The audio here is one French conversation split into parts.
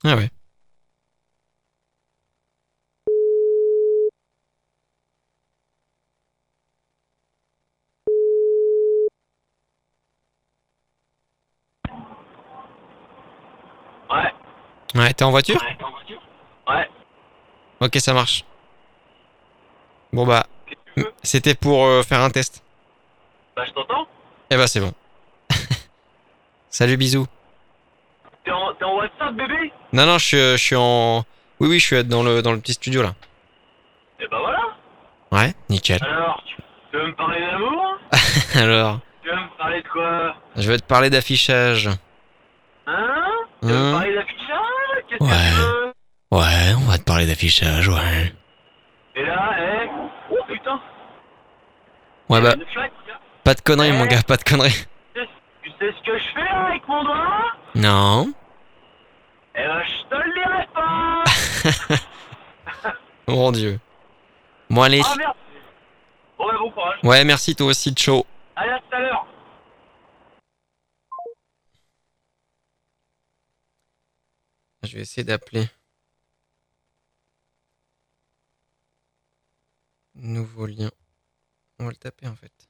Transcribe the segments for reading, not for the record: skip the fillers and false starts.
Ah ouais. Ouais. Ouais, t'es en voiture? Ouais, t'es en voiture? Ouais. Ok, ça marche. Bon bah, Qu'est-ce que tu veux? c'était pour faire un test. Bah, je t'entends. Eh bah c'est bon. Salut, bisous. T'es en WhatsApp, bébé? Non, non, je suis en... Oui, oui, je suis dans le petit studio là. Et bah voilà. Ouais, nickel. Alors, tu veux me parler d'amour? Alors, Tu veux me parler de quoi? je vais te parler d'affichage. Hein? Tu veux me Hein? parler d'affichage? Qu'est-ce que tu Ouais. veux? Ouais, on va te parler d'affichage, ouais. Et là, oh putain! Ouais Il y bah, avait une flaque, là. pas de conneries mon Eh? gars, pas de conneries. Tu sais ce que je fais là avec mon doigt? Non. Eh ben, je te le dirai pas! Oh mon dieu. Bon allez. Ah merde! Bon bah bon courage. Ouais, merci toi aussi, ciao. Allez, à tout à l'heure. Je vais essayer d'appeler. Nouveau lien. On va le taper en fait.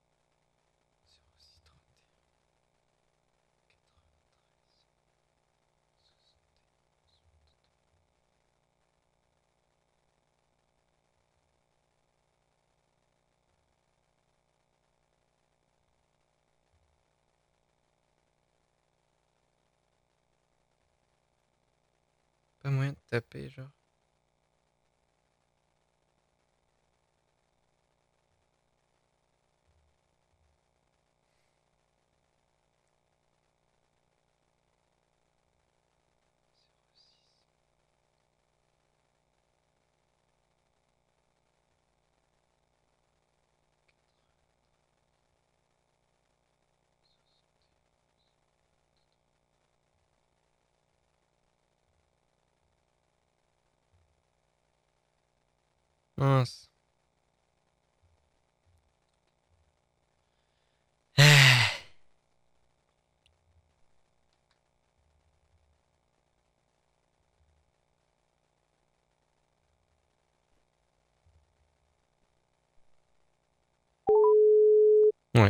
Pas moyen de taper, genre. Mince. Ouais.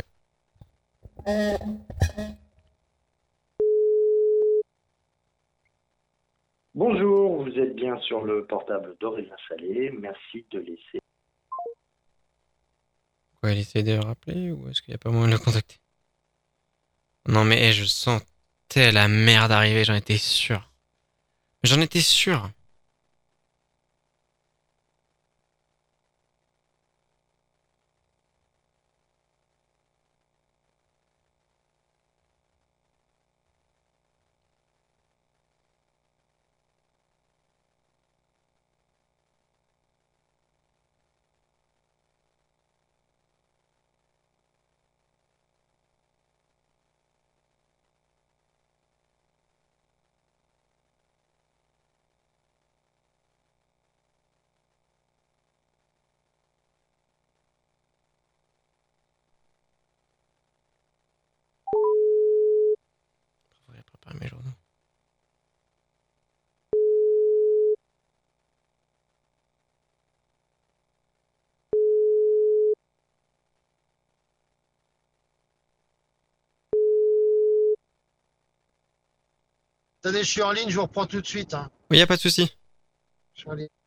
Bonjour, vous êtes bien sur le portable d'Aurélien Salé. Merci de laisser. Ouais, elle essaie de rappeler ou est-ce qu'il n'y a pas moyen de le contacter? Non mais je sentais la merde arriver, j'en étais sûr. J'en étais sûr. Faudrait préparer mes journaux. Attendez, je suis en ligne, je vous reprends tout de suite, hein. Oui, y a pas de souci. Je suis en ligne.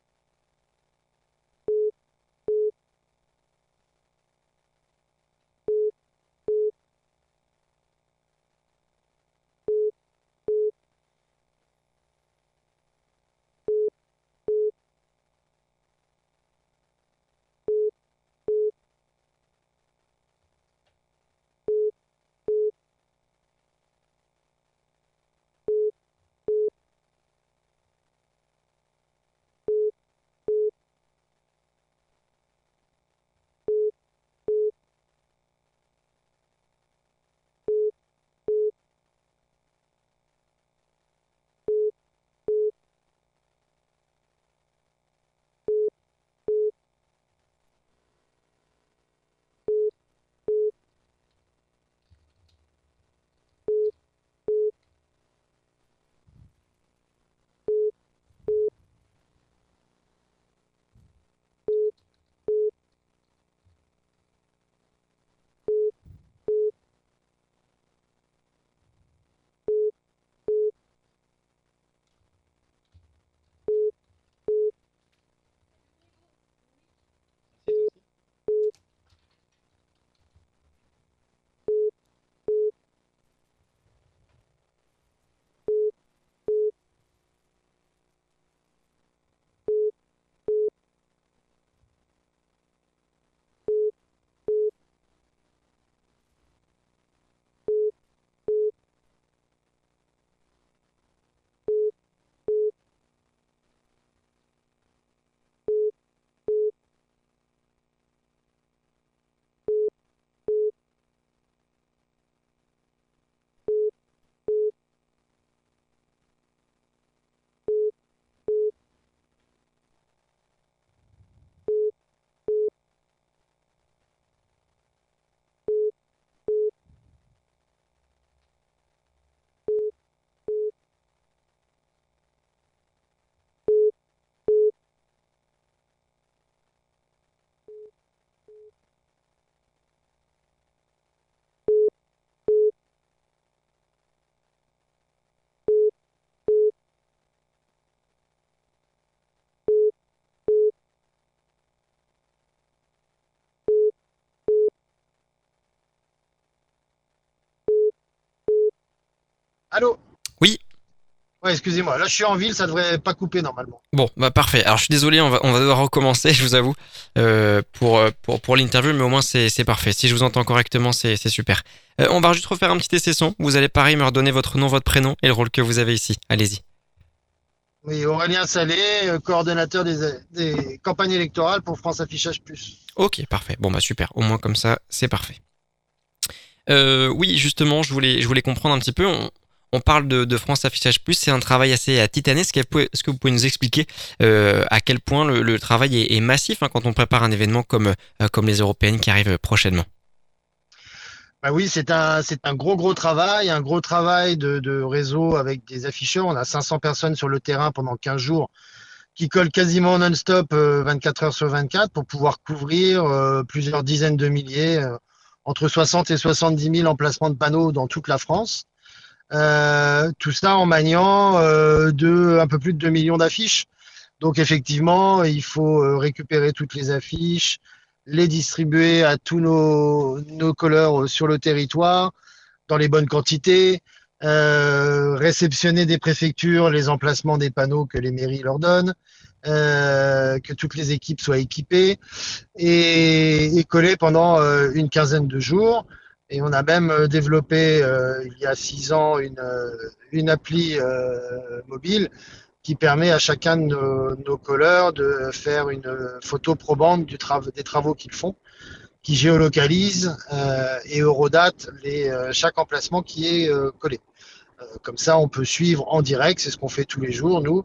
Allô? Oui. Ouais, excusez-moi. Là, je suis en ville, ça devrait pas couper normalement. Bon, bah parfait. Alors je suis désolé, on va devoir recommencer, je vous avoue, pour l'interview, mais au moins c'est parfait. Si je vous entends correctement, c'est super. On va juste refaire un petit essai son. Vous allez pareil me redonner votre nom, votre prénom et le rôle que vous avez ici. Allez-y. Oui, Aurélien Salé, coordonnateur des campagnes électorales pour France Affichage Plus. Ok, parfait. Bon bah super. Au moins comme ça, c'est parfait. Oui, justement, je voulais comprendre un petit peu. On parle de France Affichage Plus, c'est un travail assez titanesque. Est-ce que vous pouvez nous expliquer à quel point le travail est massif quand on prépare un événement comme les européennes qui arrivent prochainement? Bah oui, c'est un gros travail, un gros travail de réseau avec des afficheurs. On a 500 personnes sur le terrain pendant 15 jours qui collent quasiment non-stop 24 heures sur 24 pour pouvoir couvrir plusieurs dizaines de milliers, entre 60 et 70 000 emplacements de panneaux dans toute la France. Tout ça en maniant un peu plus de 2 millions d'affiches. Donc effectivement, il faut récupérer toutes les affiches, les distribuer à tous nos colleurs sur le territoire dans les bonnes quantités, réceptionner des préfectures les emplacements des panneaux que les mairies leur donnent, que toutes les équipes soient équipées et coller pendant une quinzaine de jours. Et on a même développé il y a 6 ans une appli mobile qui permet à chacun de nos colleurs de faire une photo probante des travaux qu'ils font, qui géolocalise et eurodate chaque emplacement qui est collé. Comme ça, on peut suivre en direct, c'est ce qu'on fait tous les jours, nous,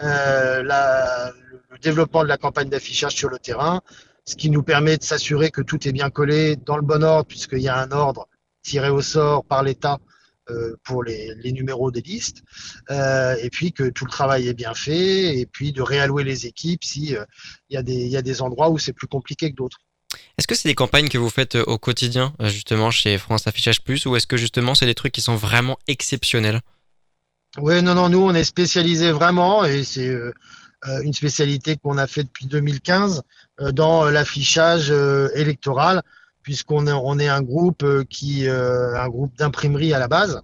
le développement de la campagne d'affichage sur le terrain, ce qui nous permet de s'assurer que tout est bien collé dans le bon ordre, puisqu'il y a un ordre tiré au sort par l'État pour les numéros des listes, et puis que tout le travail est bien fait, et puis de réallouer les équipes si il y a des endroits où c'est plus compliqué que d'autres. Est-ce que c'est des campagnes que vous faites au quotidien, justement, chez France Affichage Plus, ou est-ce que justement c'est des trucs qui sont vraiment exceptionnels? Oui, non, nous on est spécialisé vraiment, et c'est une spécialité qu'on a fait depuis 2015 dans l'affichage électoral, puisqu'on est un groupe un groupe d'imprimerie à la base,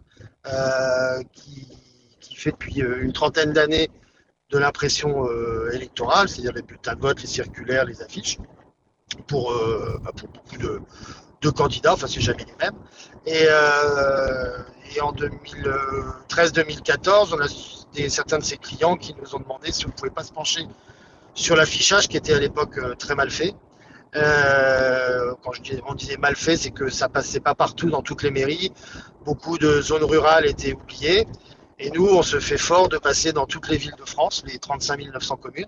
qui fait depuis une trentaine d'années de l'impression électorale, c'est-à-dire les bulletins de vote, les circulaires, les affiches, pour beaucoup de candidats, enfin c'est jamais les mêmes. Et en 2013-2014, on a certains de ces clients qui nous ont demandé si on ne pouvait pas se pencher sur l'affichage qui était à l'époque très mal fait. Quand on disait mal fait, c'est que ça passait pas partout dans toutes les mairies. Beaucoup de zones rurales étaient oubliées. Et nous, on se fait fort de passer dans toutes les villes de France, les 35 900 communes.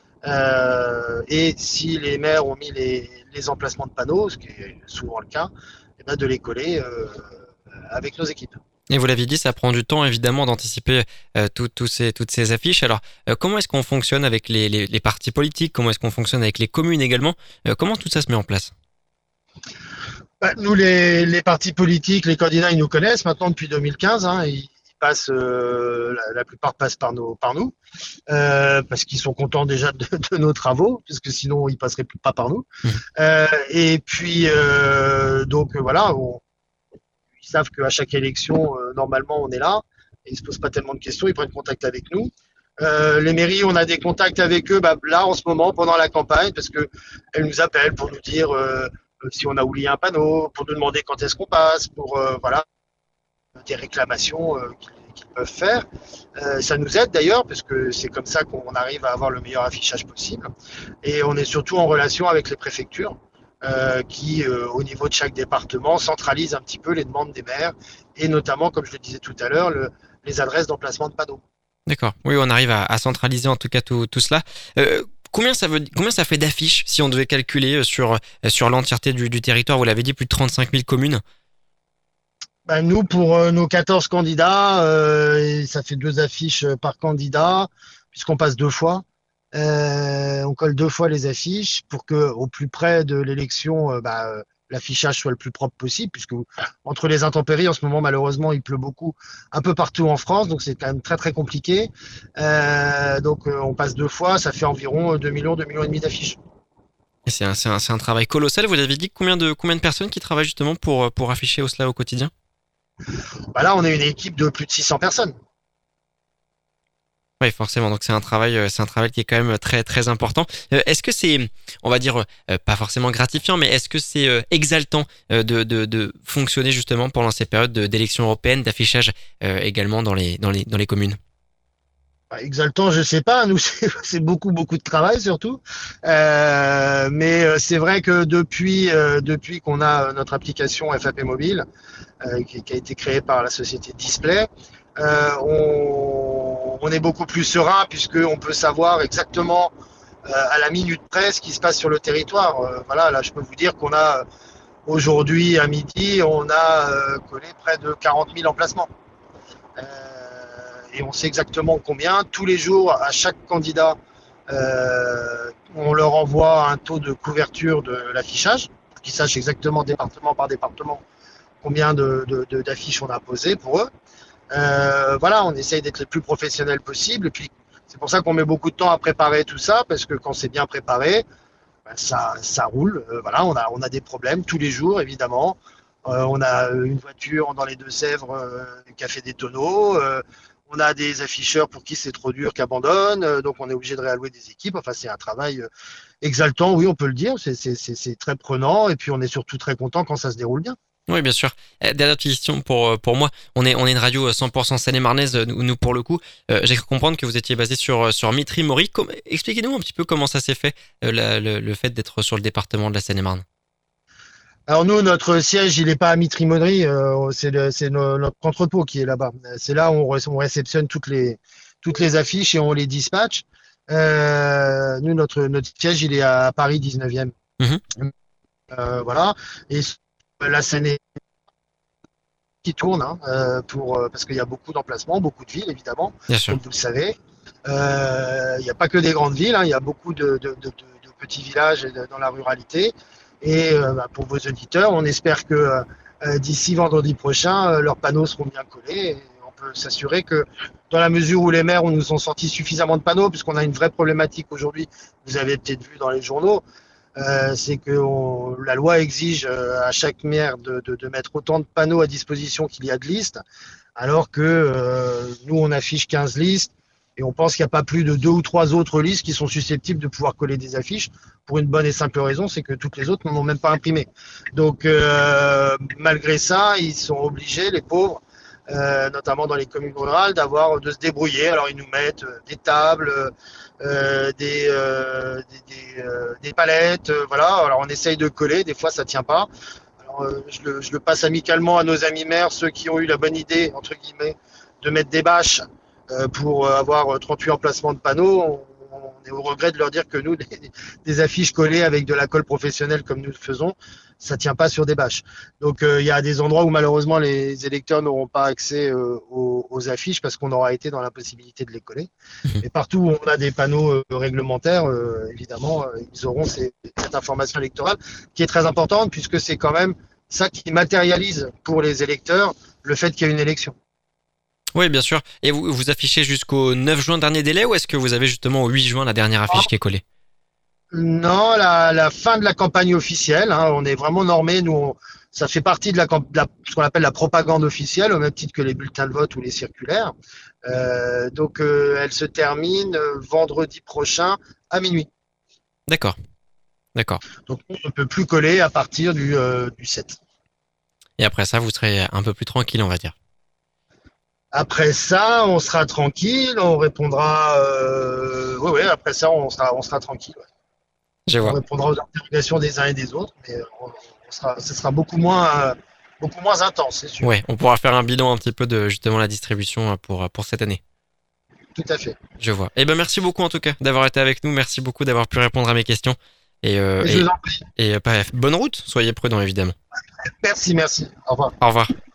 Et si les maires ont mis les emplacements de panneaux, ce qui est souvent le cas, et ben de les coller avec nos équipes. Et vous l'avez dit, ça prend du temps évidemment d'anticiper toutes ces affiches. Alors, comment est-ce qu'on fonctionne avec les partis politiques? Comment est-ce qu'on fonctionne avec les communes également? Comment tout ça se met en place? Nous, les partis politiques, les candidats, ils nous connaissent maintenant depuis 2015. Hein, ils passent, la plupart passent par nous, parce qu'ils sont contents déjà de nos travaux, parce que sinon ils passeraient pas par nous. Et puis, donc voilà. Ils savent qu'à chaque élection, normalement, on est là. Et ils ne se posent pas tellement de questions. Ils prennent contact avec nous. Les mairies, on a des contacts avec eux là, en ce moment, pendant la campagne, parce qu'elles nous appellent pour nous dire si on a oublié un panneau, pour nous demander quand est-ce qu'on passe, pour voilà, des réclamations qu'ils peuvent faire. Ça nous aide d'ailleurs, parce que c'est comme ça qu'on arrive à avoir le meilleur affichage possible. Et on est surtout en relation avec les préfectures. Qui, au niveau de chaque département, centralise un petit peu les demandes des maires et notamment, comme je le disais tout à l'heure, les adresses d'emplacement de panneaux. D'accord. Oui, on arrive à centraliser en tout cas tout cela. Combien ça fait d'affiches si on devait calculer sur l'entièreté du territoire? Vous l'avez dit, plus de 35 000 communes. Nous, pour nos 14 candidats, ça fait 2 affiches par candidat, puisqu'on passe 2 fois. On colle 2 fois les affiches pour que, au plus près de l'élection, l'affichage soit le plus propre possible, puisque entre les intempéries, en ce moment, malheureusement, il pleut beaucoup un peu partout en France, donc c'est quand même très très compliqué. Donc on passe 2 fois, ça fait environ 2 millions et demi d'affiches. Et c'est un travail colossal. Vous avez dit combien de personnes qui travaillent justement pour afficher cela au quotidien? Bah là, on est une équipe de plus de 600 personnes. Oui, forcément. Donc c'est un travail qui est quand même très très important. Est-ce que c'est, on va dire, pas forcément gratifiant, mais est-ce que c'est exaltant de fonctionner justement pendant ces périodes d'élections européennes, d'affichage également dans les communes? Bah, exaltant, je sais pas. Nous, c'est beaucoup beaucoup de travail surtout. Mais c'est vrai que depuis qu'on a notre application FAP Mobile, qui a été créée par la société Display, on est beaucoup plus serein puisqu'on peut savoir exactement à la minute près ce qui se passe sur le territoire. Voilà, là, je peux vous dire qu'on a aujourd'hui à midi, on a collé près de 40 000 emplacements. Euh, et on sait exactement combien. Tous les jours, à chaque candidat, on leur envoie un taux de couverture de l'affichage, pour qu'ils sachent exactement département par département combien d'affiches on a posées pour eux. Voilà, on essaye d'être le plus professionnel possible. Et puis, c'est pour ça qu'on met beaucoup de temps à préparer tout ça, parce que quand c'est bien préparé, ben, ça roule. Voilà, on a des problèmes tous les jours, évidemment. On a une voiture dans les Deux-Sèvres qui a fait des tonneaux. On a des afficheurs pour qui c'est trop dur qui abandonnent. Donc, on est obligé de réallouer des équipes. Enfin, c'est un travail exaltant, oui, on peut le dire. C'est très prenant. Et puis, on est surtout très content quand ça se déroule bien. Oui, bien sûr. Dernière petite question pour moi. On est une radio 100% seine-et-marnaise, nous pour le coup. J'ai cru comprendre que vous étiez basé sur Mitry-Mory. Expliquez-nous un petit peu comment ça s'est fait, le fait d'être sur le département de la Seine-et-Marne. Alors nous, notre siège, il n'est pas à Mitry-Mory, notre entrepôt qui est là-bas. C'est là où on réceptionne toutes les affiches et on les dispatche. Nous, notre siège, il est à Paris 19e. Mhm. Voilà. Et la Seine qui tourne, hein, parce qu'il y a beaucoup d'emplacements, beaucoup de villes, évidemment, Bien sûr. comme vous le savez. Il n'y a pas que des grandes villes, hein, il y a beaucoup de petits villages dans la ruralité. Et pour vos auditeurs, on espère que d'ici vendredi prochain, leurs panneaux seront bien collés. Et on peut s'assurer que dans la mesure où les maires nous ont sorti suffisamment de panneaux, puisqu'on a une vraie problématique aujourd'hui, vous avez peut-être vu dans les journaux, c'est que la loi exige à chaque maire de mettre autant de panneaux à disposition qu'il y a de listes, alors que nous, on affiche 15 listes. Et on pense qu'il n'y a pas plus de 2 ou 3 autres listes qui sont susceptibles de pouvoir coller des affiches pour une bonne et simple raison, c'est que toutes les autres n'en ont même pas imprimé. Donc, malgré ça, ils sont obligés, les pauvres, notamment dans les communes rurales, de se débrouiller. Alors, ils nous mettent des tables, des palettes, voilà. Alors, on essaye de coller, des fois, ça tient pas. Alors, je le passe amicalement à nos amis maires, ceux qui ont eu la bonne idée, entre guillemets, de mettre des bâches pour avoir 38 emplacements de panneaux. On est au regret de leur dire que nous, des affiches collées avec de la colle professionnelle comme nous le faisons, ça tient pas sur des bâches. Donc il y a des endroits où malheureusement les électeurs n'auront pas accès aux affiches parce qu'on aura été dans l'impossibilité de les coller. Et partout où on a des panneaux réglementaires, évidemment, ils auront cette information électorale qui est très importante puisque c'est quand même ça qui matérialise pour les électeurs le fait qu'il y a une élection. Oui, bien sûr. Et vous affichez jusqu'au 9 juin dernier délai ou est-ce que vous avez justement au 8 juin la dernière affiche qui est collée? Non, la fin de la campagne officielle, hein, on est vraiment normé. Nous, ça fait partie de ce qu'on appelle la propagande officielle, au même titre que les bulletins de vote ou les circulaires. Donc, elle se termine vendredi prochain à minuit. D'accord. D'accord. Donc, on ne peut plus coller à partir du 7. Et après ça, vous serez un peu plus tranquille, on va dire. Après ça, on sera tranquille, on répondra. Oui, après ça, on sera tranquille. Ouais. Je On vois. répondra aux interrogations des uns et des autres, mais ce sera beaucoup moins intense, c'est sûr. Ouais, on pourra faire un bilan un petit peu de justement la distribution pour cette année. Tout à fait. Je vois. Eh ben merci beaucoup en tout cas d'avoir été avec nous. Merci beaucoup d'avoir pu répondre à mes questions. Et, Je vous en prie. bonne route. Soyez prudents évidemment. Merci. Au revoir. Au revoir.